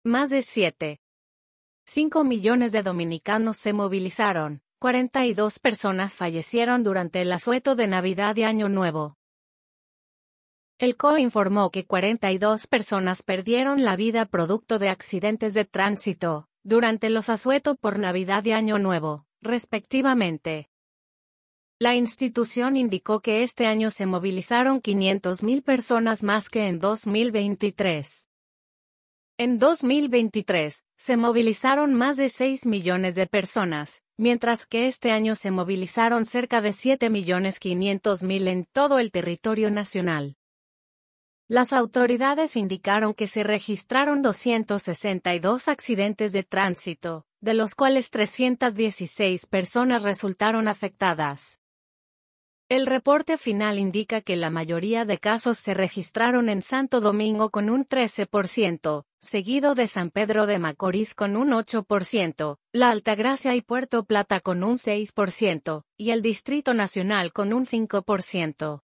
Más de 7,5 millones de dominicanos se movilizaron, 42 personas fallecieron durante el asueto de Navidad y Año Nuevo. El COE informó que 42 personas perdieron la vida producto de accidentes de tránsito, durante los asuetos por Navidad y Año Nuevo, respectivamente. La institución indicó que este año se movilizaron 500.000 personas más que en 2023. En 2023, se movilizaron más de 6 millones de personas, mientras que este año se movilizaron cerca de 7.500.000 en todo el territorio nacional. Las autoridades indicaron que se registraron 262 accidentes de tránsito, de los cuales 316 personas resultaron afectadas. El reporte final indica que la mayoría de casos se registraron en Santo Domingo con un 13%, seguido de San Pedro de Macorís con un 8%, La Altagracia y Puerto Plata con un 6%, y el Distrito Nacional con un 5%.